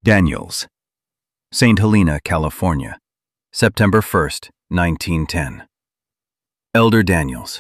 Daniels, St. Helena, California, September 1st, 1910. Elder Daniels.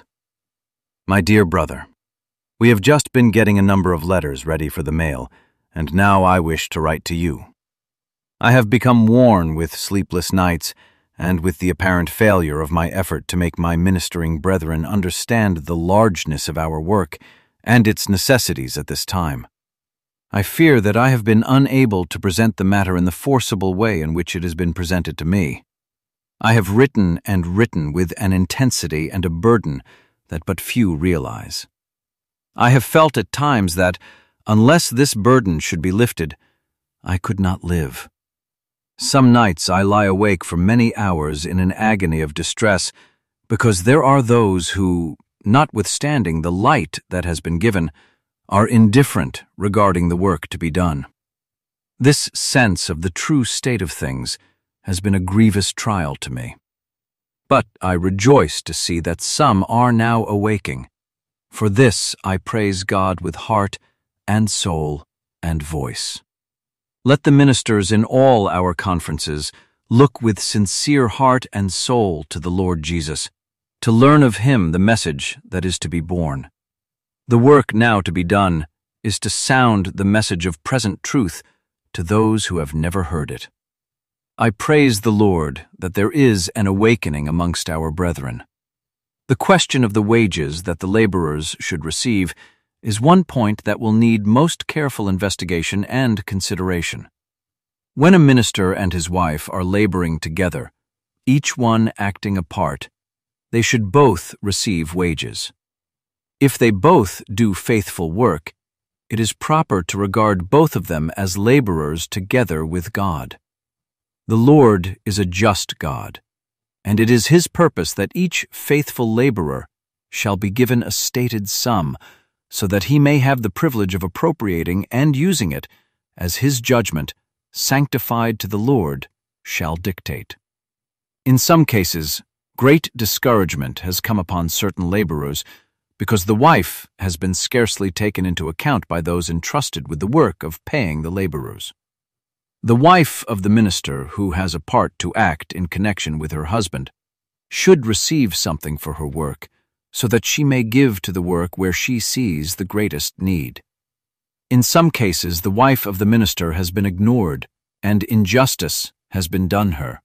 My dear brother, we have just been getting a number of letters ready for the mail, and now I wish to write to you. I have become worn with sleepless nights and with the apparent failure of my effort to make my ministering brethren understand the largeness of our work and its necessities at this time. I fear that I have been unable to present the matter in the forcible way in which it has been presented to me. I have written and written with an intensity and a burden that but few realize. I have felt at times that, unless this burden should be lifted, I could not live. Some nights I lie awake for many hours in an agony of distress, because there are those who, notwithstanding the light that has been given, are indifferent regarding the work to be done. This sense of the true state of things has been a grievous trial to me. But I rejoice to see that some are now awaking. For this I praise God with heart and soul and voice. Let the ministers in all our conferences look with sincere heart and soul to the Lord Jesus, to learn of Him the message that is to be borne. The work now to be done is to sound the message of present truth to those who have never heard it. I praise the Lord that there is an awakening amongst our brethren. The question of the wages that the laborers should receive is one point that will need most careful investigation and consideration. When a minister and his wife are laboring together, each one acting apart, they should both receive wages. If they both do faithful work, it is proper to regard both of them as laborers together with God. The Lord is a just God, and it is His purpose that each faithful laborer shall be given a stated sum, so that he may have the privilege of appropriating and using it as his judgment, sanctified to the Lord, shall dictate. In some cases, great discouragement has come upon certain laborers because the wife has been scarcely taken into account by those entrusted with the work of paying the laborers. The wife of the minister who has a part to act in connection with her husband should receive something for her work, so that she may give to the work where she sees the greatest need. In some cases, the wife of the minister has been ignored, and injustice has been done her.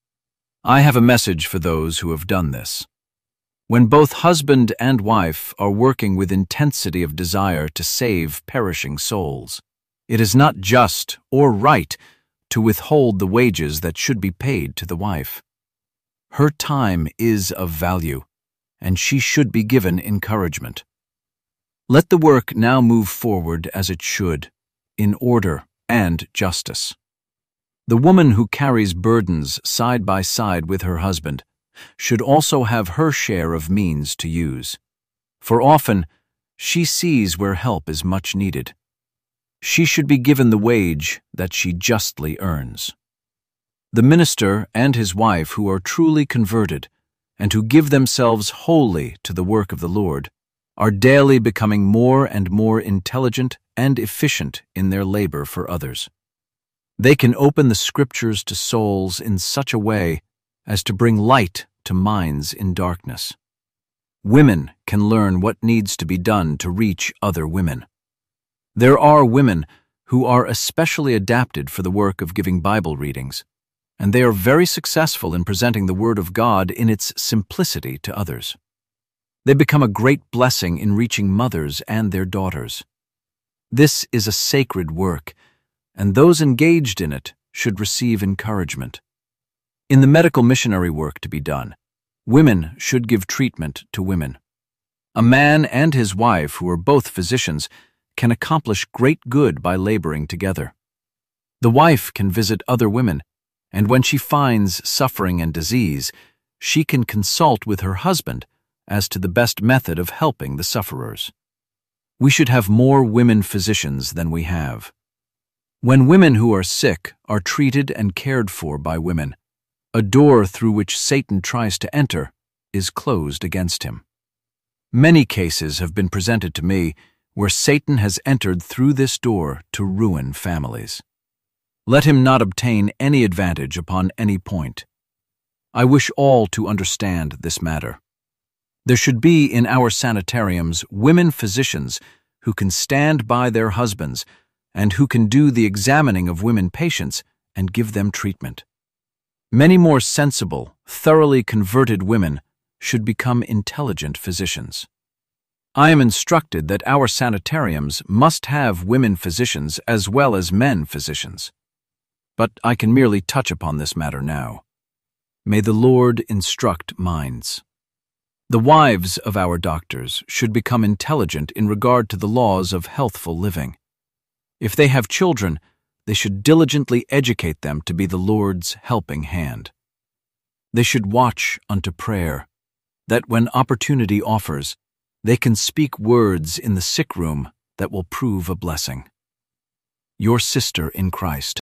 I have a message for those who have done this. When both husband and wife are working with intensity of desire to save perishing souls, it is not just or right to withhold the wages that should be paid to the wife. Her time is of value, and she should be given encouragement. Let the work now move forward as it should, in order and justice. The woman who carries burdens side by side with her husband should also have her share of means to use, for often she sees where help is much needed. She should be given the wage that she justly earns. The minister and his wife who are truly converted and who give themselves wholly to the work of the Lord are daily becoming more and more intelligent and efficient in their labor for others. They can open the Scriptures to souls in such a way as to bring light to minds in darkness. Women can learn what needs to be done to reach other women. There are women who are especially adapted for the work of giving Bible readings, and they are very successful in presenting the Word of God in its simplicity to others. They become a great blessing in reaching mothers and their daughters. This is a sacred work, and those engaged in it should receive encouragement. In the medical missionary work to be done, women should give treatment to women. A man and his wife who are both physicians can accomplish great good by laboring together. The wife can visit other women, and when she finds suffering and disease, she can consult with her husband as to the best method of helping the sufferers. We should have more women physicians than we have. When women who are sick are treated and cared for by women, a door through which Satan tries to enter is closed against him. Many cases have been presented to me where Satan has entered through this door to ruin families. Let him not obtain any advantage upon any point. I wish all to understand this matter. There should be in our sanitariums women physicians who can stand by their husbands and who can do the examining of women patients and give them treatment. Many more sensible, thoroughly converted women should become intelligent physicians. I am instructed that our sanitariums must have women physicians as well as men physicians. But I can merely touch upon this matter now. May the Lord instruct minds. The wives of our doctors should become intelligent in regard to the laws of healthful living. If they have children, they should diligently educate them to be the Lord's helping hand. They should watch unto prayer, that when opportunity offers, they can speak words in the sick room that will prove a blessing. Your sister in Christ.